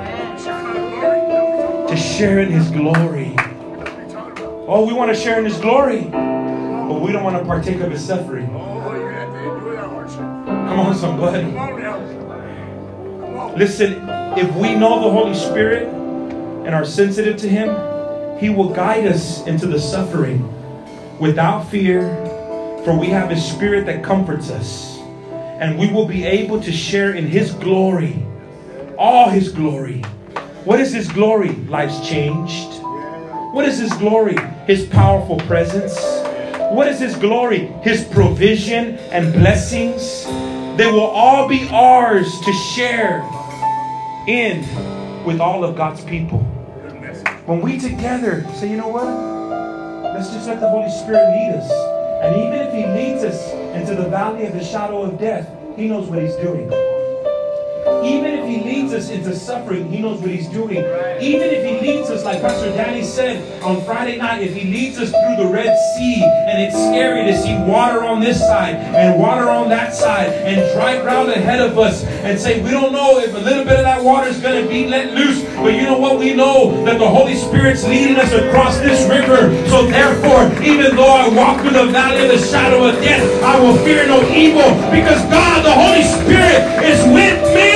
To share in His glory. Oh, we want to share in His glory, but we don't want to partake of His suffering. Come on, somebody. Listen, if we know the Holy Spirit and are sensitive to Him, He will guide us into the suffering without fear, for we have His Spirit that comforts us. And we will be able to share in His glory, all His glory. What is His glory? Lives changed. What is His glory? His powerful presence. What is His glory? His provision and blessings. They will all be ours to share in with all of God's people. When we together say, you know what? Let's just let the Holy Spirit lead us. And even if He leads us into the valley of the shadow of death, He knows what He's doing. Even if He leads us into suffering, He knows what He's doing. Even if He leads us, like Pastor Danny said on Friday night, if He leads us through the Red Sea, and it's scary to see water on this side and water on that side and dry ground ahead of us, and say, we don't know if a little bit of that water is going to be let loose, but you know what? We know that the Holy Spirit's leading us across this river. So therefore, even though I walk through the valley of the shadow of death, I will fear no evil, because God, the Holy Spirit, is with me.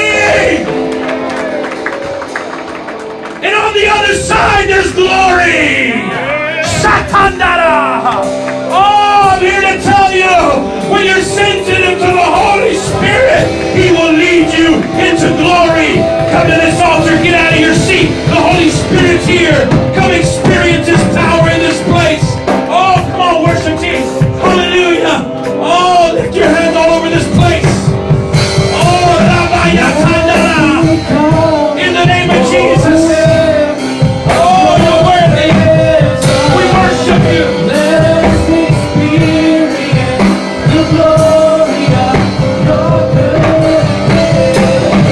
And on the other side, there's glory. Shatandara. Oh, I'm here to tell you, when you're sensitive to the Holy Spirit, He will lead you into glory. Come to this altar, get out of your seat. The Holy Spirit's here. Come experience His power in this place. Oh, come on, worship team. Hallelujah. Oh, lift your hands all over this place. Oh, Rabayatandara. In the name of Jesus. Oh, you're worthy. We worship You. Let's experience the glory of Your goodness.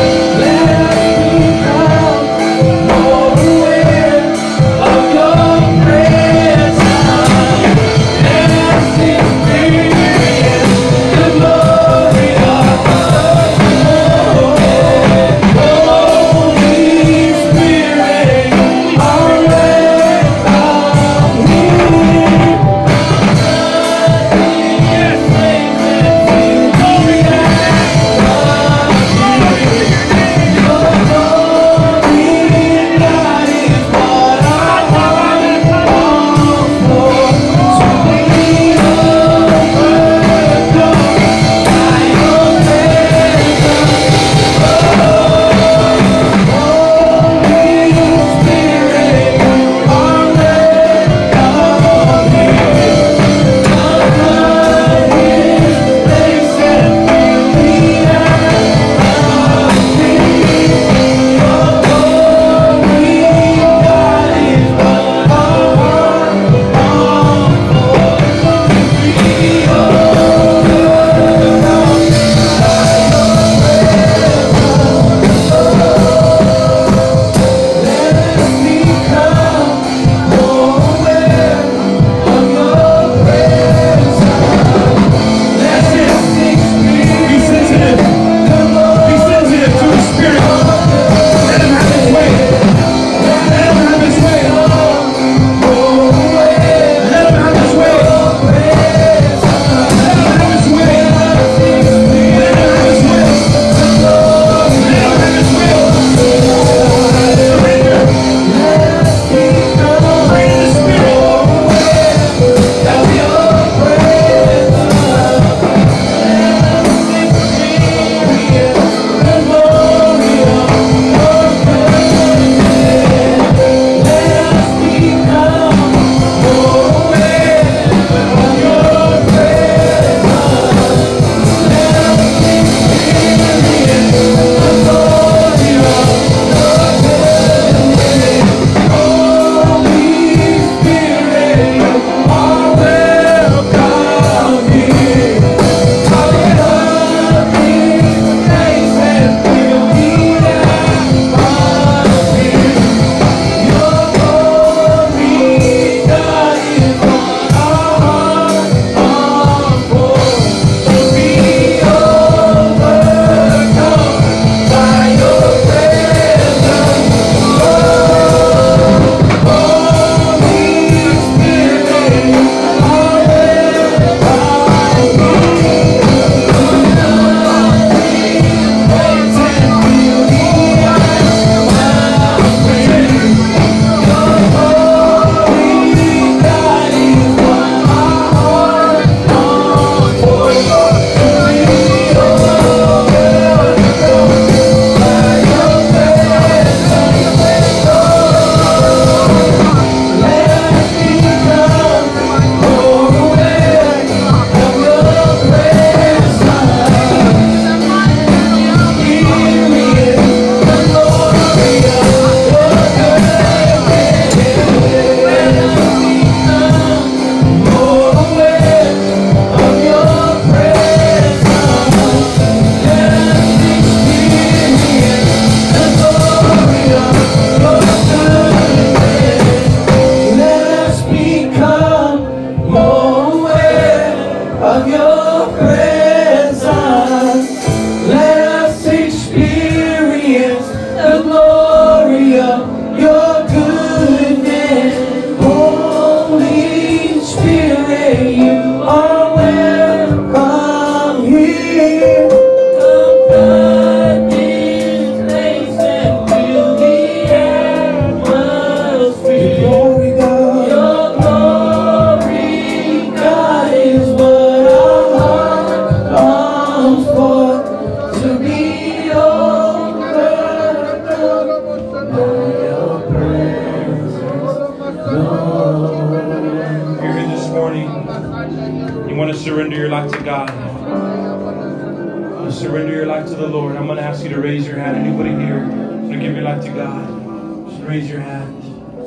surrender your life to God? Surrender your life to the Lord. I'm going to ask you to raise your hand. Anybody here want to give your life to God? Just raise your hand.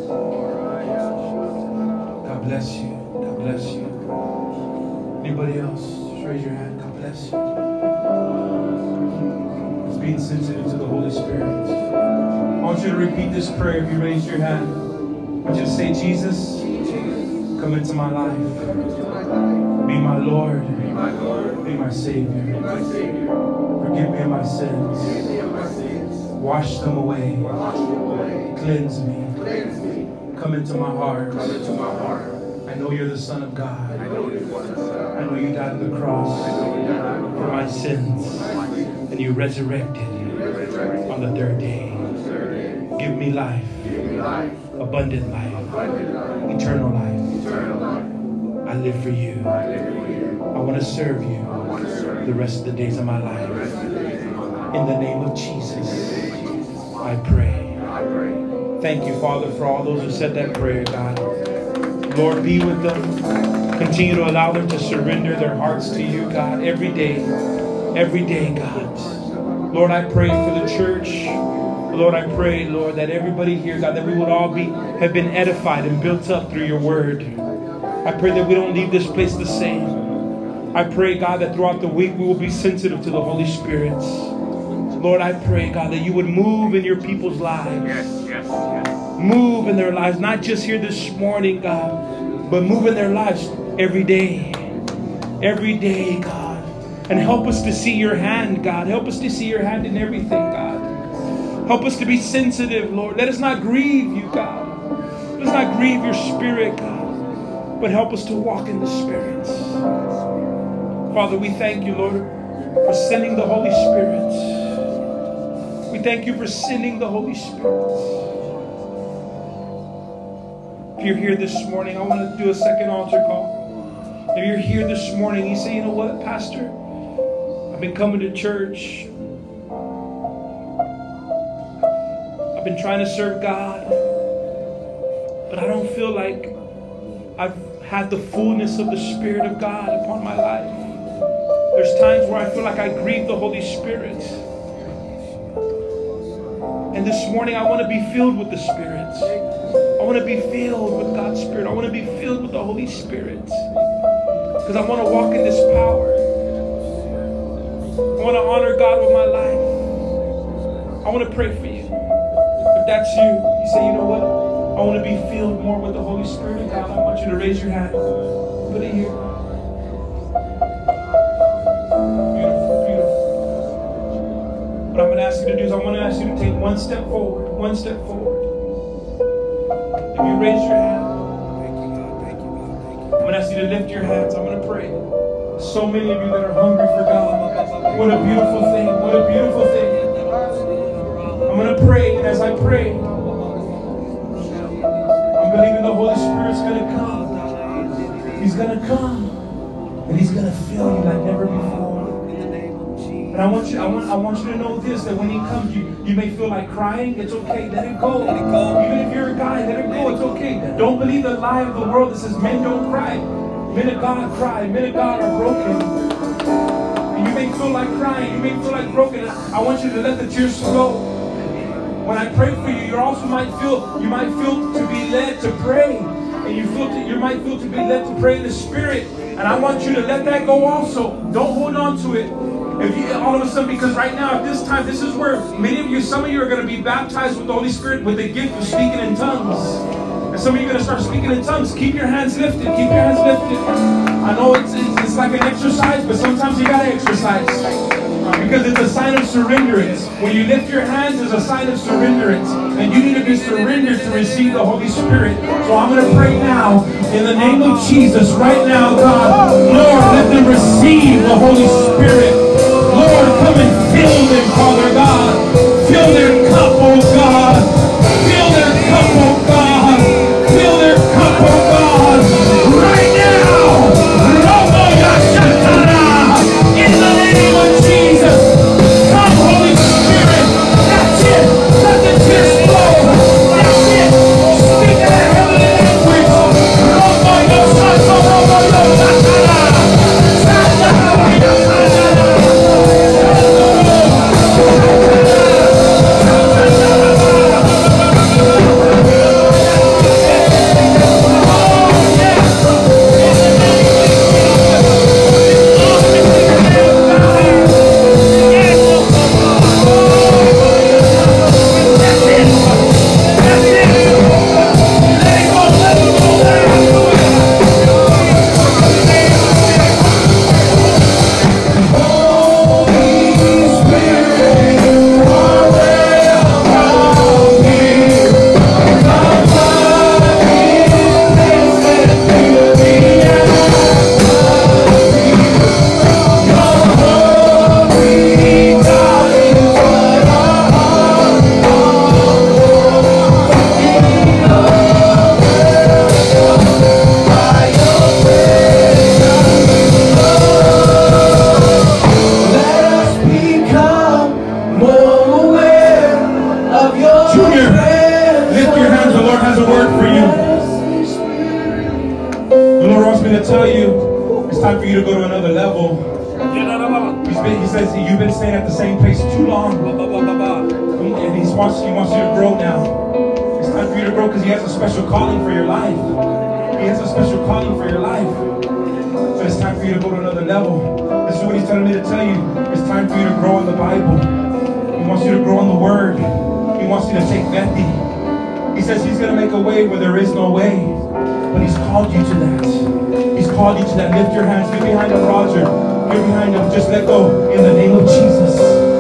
God bless you. God bless you. Anybody else? Just raise your hand. God bless you. It's being sensitive to the Holy Spirit. I want you to repeat this prayer if you raise your hand. I want you to say, Jesus, come into my life. Be my Lord. Be my Savior. Forgive me of my sins. Wash them away. Cleanse me. Come into my heart. I know you're the Son of God. I know you died on the cross for my sins. And you resurrected on the third day. Give me life. Abundant life. Eternal life. I live for you. I want to serve you the rest of the days of my life. In the name of Jesus, I pray. Thank you, Father, for all those who said that prayer, God. Lord, be with them. Continue to allow them to surrender their hearts to you, God, every day. Every day, God. Lord, I pray for the church. Lord, I pray, Lord, that everybody here, God, that we would all have been edified and built up through your word. I pray that we don't leave this place the same. I pray, God, that throughout the week we will be sensitive to the Holy Spirit. Lord, I pray, God, that you would move in your people's lives. Move in their lives, not just here this morning, God, but move in their lives every day. Every day, God. And help us to see your hand, God. Help us to see your hand in everything, God. Help us to be sensitive, Lord. Let us not grieve you, God. Let us not grieve your Spirit, God. But help us to walk in the Spirit. Father, we thank you, Lord, for sending the Holy Spirit. We thank you for sending the Holy Spirit. If you're here this morning, I want to do a second altar call. If you're here this morning, you say, you know what, Pastor? I've been coming to church. I've been trying to serve God. But I don't feel like I've had the fullness of the Spirit of God upon my life. There's times where I feel like I grieve the Holy Spirit. And this morning I want to be filled with the Spirit. I want to be filled with God's Spirit. I want to be filled with the Holy Spirit. Because I want to walk in this power. I want to honor God with my life. I want to pray for you. If that's you, you say, you know what? I want to be filled more with the Holy Spirit of God. I want you to raise your hand. Put it here. Beautiful, beautiful. What I'm going to ask you to do is I want to ask you to take one step forward. One step forward. If you raise your hand, I'm going to ask you to lift your hands. I'm going to pray. So many of you that are hungry for God. What a beautiful thing. What a beautiful thing. I'm going to pray. And as I pray, I'm believing the Holy Spirit's going to come. He's going to come. And He's going to fill you like never before. And I want you to know this, that when He comes, you may feel like crying. It's okay. Let it go. Let it go. Even if you're a guy, let it go. It's okay. Don't believe the lie of the world that says men don't cry. Men of God cry. Men of God are broken. And you may feel like crying. You may feel like broken. I want you to let the tears flow. When I pray for you, you also might feel to be led to pray. And you might feel to be led to pray in the Spirit. And I want you to let that go also. Don't hold on to it. If you all of a sudden, because right now at this time, this is where some of you are going to be baptized with the Holy Spirit with the gift of speaking in tongues. And some of you are going to start speaking in tongues. Keep your hands lifted. Keep your hands lifted. I know it's like an exercise, but sometimes you got to exercise. Because it's a sign of surrenderance. When you lift your hands, it's a sign of surrenderance. And you need to be surrendered to receive the Holy Spirit. So I'm going to pray now in the name of Jesus. Right now, God, Lord, let them receive the Holy Spirit. Lord, come and fill them, Father God. Fill their cup, oh God. Fill their cup, oh God. Fill their cup, oh God. Right now. In the name of Jesus. Come, Holy Spirit. That's it. Let the tears flow. That's it. Speak in that heavenly language. has a word for you. The Lord wants me to tell you, it's time for you to go to another level. He says you've been staying at the same place too long. And he wants you to grow now. It's time for you to grow because he has a special calling for your life. He has a special calling for your life. But it's time for you to go to another level. This is what he's telling me to tell you. It's time for you to grow in the Bible. He wants you to grow in the Word. He wants you to take Bethy. He says he's going to make a way where there is no way. But he's called you to that. He's called you to that. Lift your hands. Get behind him, Roger. Get behind him. Just let go. In the name of Jesus.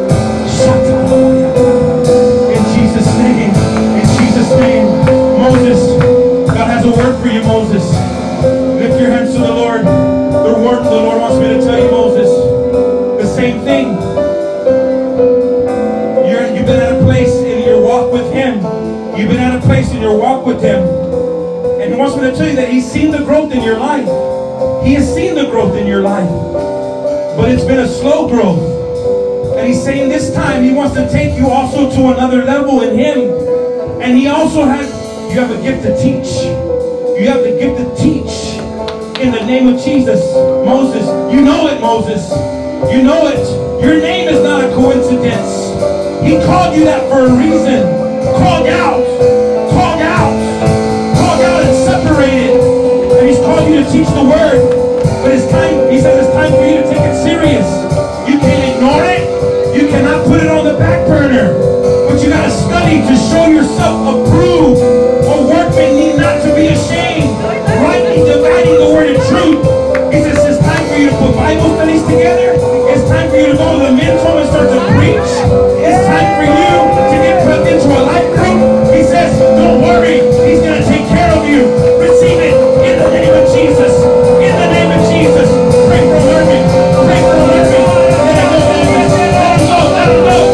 In Jesus' name. In Jesus' name. Moses, God has a word for you, Moses. Lift your hands to the Lord. The Lord wants me to tell you, Moses, the same thing. You've been at a place in your walk with him. You've been at a place in your walk with him. And he wants me to tell you that he's seen the growth in your life. He has seen the growth in your life. But it's been a slow growth. And he's saying this time he wants to take you also to another level in him. And he also has, you have a gift to teach. You have the gift to teach. In the name of Jesus. Moses, you know it, Moses. You know it. Your name is not a coincidence. He called you that for a reason. Called out. Called out. Called out and separated. And he's called you to teach the word. But it's time, he says it's time for you to take it serious. You can't ignore it. You cannot put it on the back burner. But you got to study to show yourself approved. A workman need not to be ashamed. Rightly dividing the word of truth. He says it's time for you to put Bible studies together. It's time for you to go to the men's home and start to preach. It's time for you to get plugged into a life group. He says, don't worry. He's going to take care of you. Receive it in the name of Jesus. In the name of Jesus. Pray for learning. Pray for learning. Let it go, Moses. Let it go. Let it go.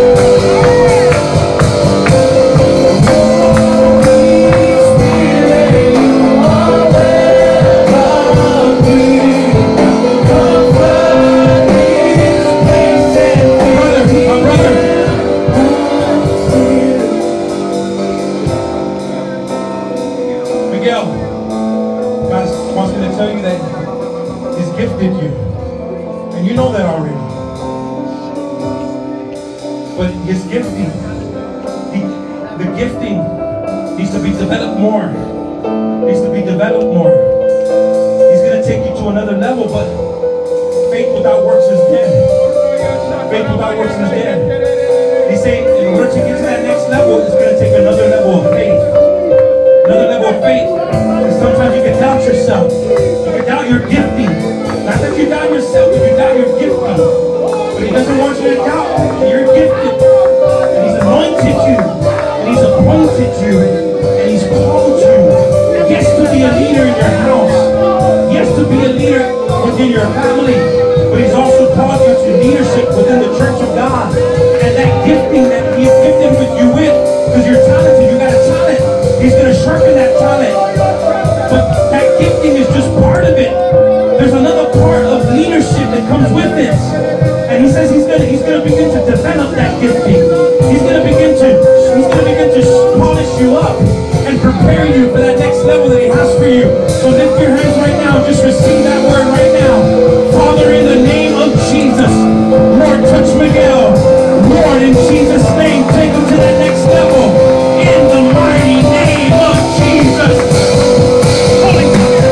Developed more. Needs to be developed more. He's going to take you to another level, but faith without works is dead. Faith without works is dead. He's saying in order to get to that next level, it's going to take another level of faith. Another level of faith. And sometimes you can doubt yourself. You can doubt your gifting. Not that you doubt yourself, but you doubt your gifting. But he doesn't want you to doubt that you're gifted. And he's anointed you. And he's appointed you. He's called you, yes, to be a leader in your house, yes, to be a leader within your family, but he's also called you to leadership within the church of God. And that gifting that he's gifted with you with, because you're talented, you got a talent, he's going to sharpen that talent. But that gifting is just part of it. There's another part of leadership that comes with it. And he says he's going to begin to develop that gifting. He's going to begin to polish you up and prepare you for that next level that he has for you. So lift your hands right now. Just receive that word right now. Father, in the name of Jesus, Lord, touch Miguel. Lord, in Jesus' name, take him to that next level. In the mighty name of Jesus. Holy Spirit.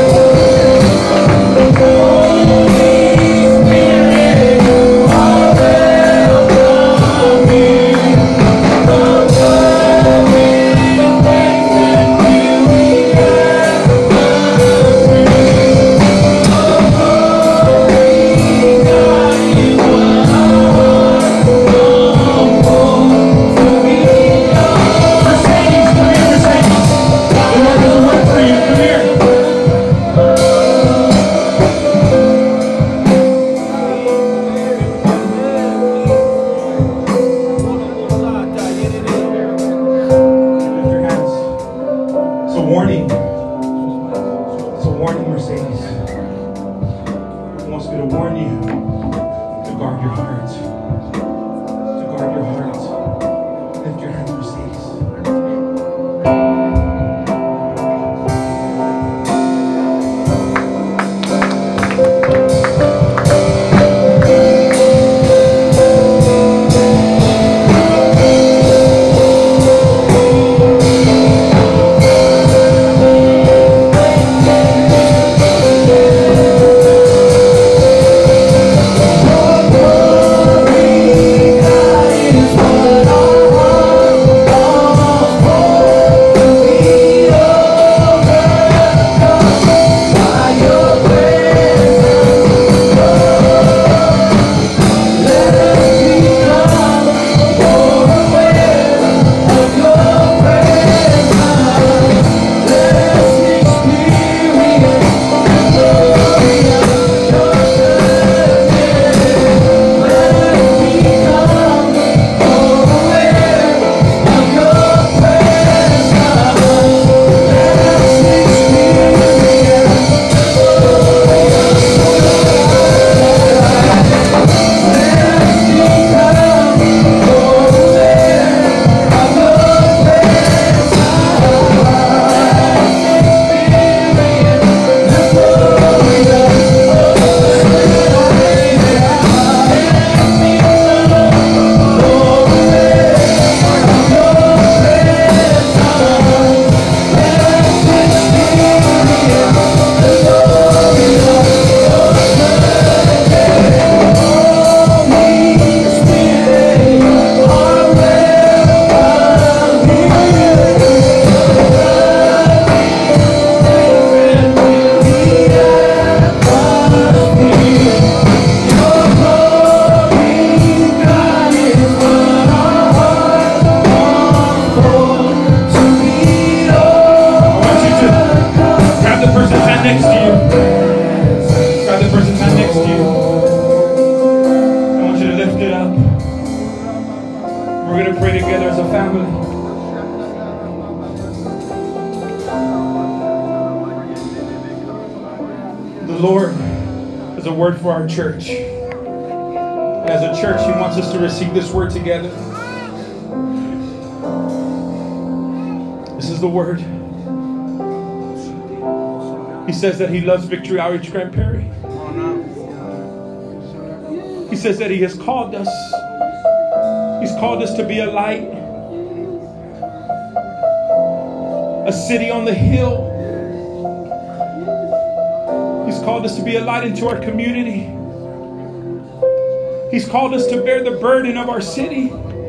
together as a family. The Lord has a word for our church. And as a church, He wants us to receive this word together. This is the word. He says that He loves Victory Outreach Grand Prairie. He says that He has called us. He's called us to be a light, a city on the hill. He's called us to be a light into our community. He's called us to bear the burden of our city.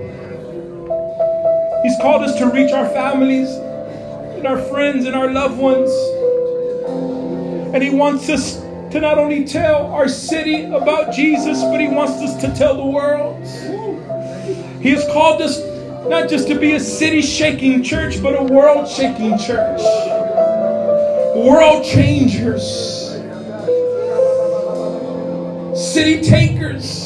He's called us to reach our families and our friends and our loved ones. And He wants us to not only tell our city about Jesus, but He wants us to tell the world. He has called us not just to be a city-shaking church, but a world-shaking church. World changers. City takers.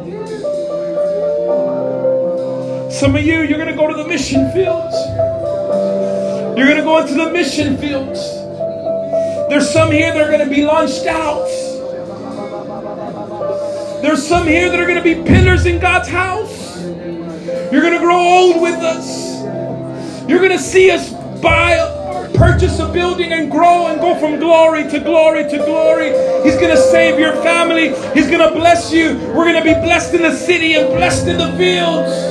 Some of you, you're going to go to the mission fields. You're going to go into the mission fields. There's some here that are going to be launched out. There's some here that are going to be pillars in God's house. You're going to grow old with us. You're going to see us buy or purchase a building and grow and go from glory to glory to glory. He's going to save your family. He's going to bless you. We're going to be blessed in the city and blessed in the fields.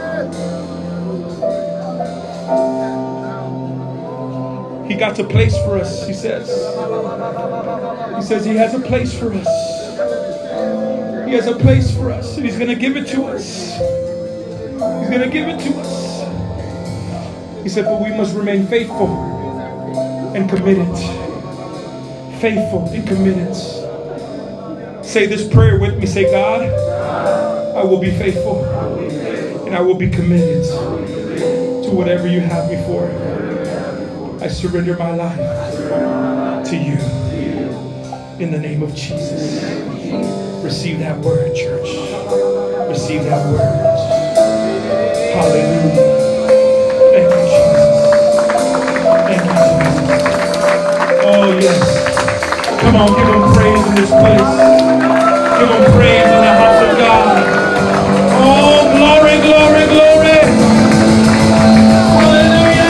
He got a place for us, He says. He says He has a place for us. He has a place for us, and He's going to give it to us. He's going to give it to us. He said, but we must remain faithful and committed. Faithful and committed. Say this prayer with me. Say, God, I will be faithful and I will be committed to whatever You have me for. I surrender my life to You. In the name of Jesus. Receive that word, church. Receive that word. Hallelujah. Thank you, Jesus. Thank you, Jesus. Oh, yes. Come on, give Him praise in this place. Give Him praise in the house of God. Oh, glory, glory, glory. Hallelujah.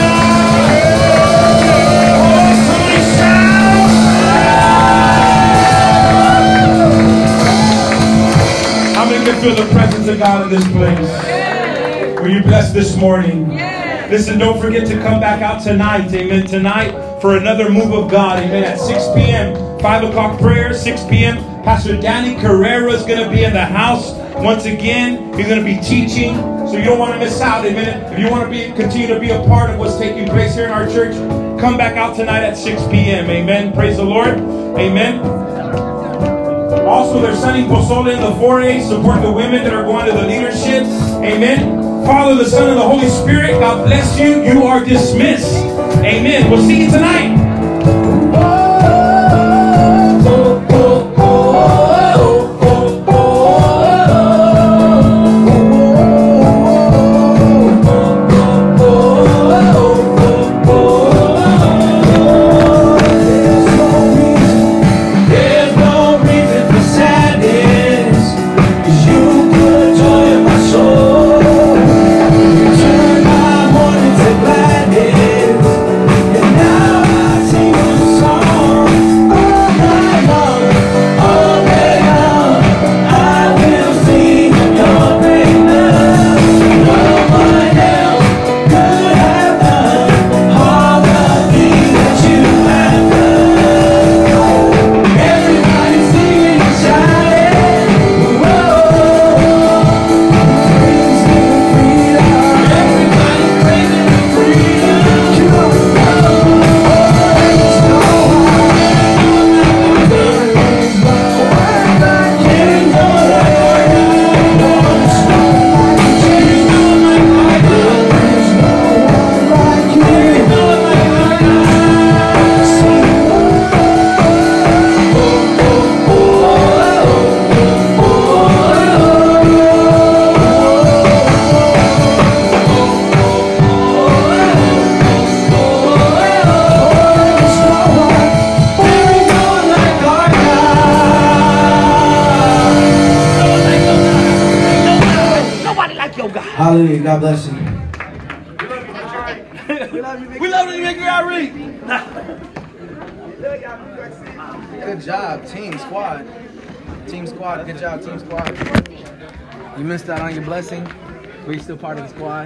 How many can feel the presence of God in this place? Were you blessed this morning? Listen, don't forget to come back out tonight. Amen. Tonight for another move of God. Amen. At 6 p.m. 5 o'clock prayer, 6 p.m. Pastor Danny Carrera is going to be in the house. Once again, he's going to be teaching. So you don't want to miss out. Amen. If you want to continue to be a part of what's taking place here in our church, come back out tonight at 6 p.m. Amen. Praise the Lord. Amen. Also, they're sending pozole in the foray. Support the women that are going to the leadership. Amen. Father, the Son, and the Holy Spirit, God bless you. You are dismissed. Amen. We'll see you tonight. Now I Hallelujah. God bless you. We love you, Nick Gary. Good job, team squad. Team squad, good job, team squad. You missed out on your blessing, but you're still part of the squad.